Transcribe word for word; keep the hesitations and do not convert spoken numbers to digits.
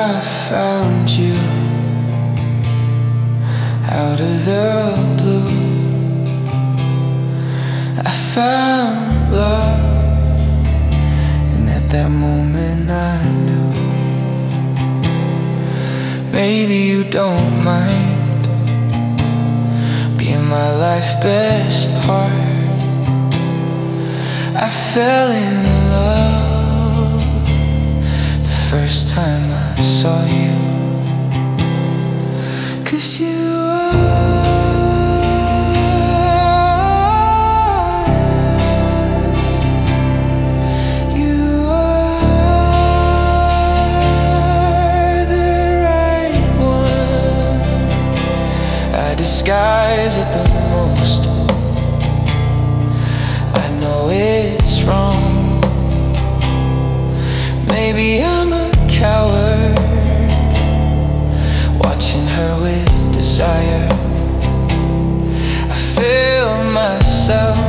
I found you out of the blue. I found love, and at that moment I knew. Maybe you don't mind being my life best part. I fell in love the first time I saw you, 'cause you disguise it the most. I know it's wrong. Maybe I'm a coward, watching her with desire. I feel myself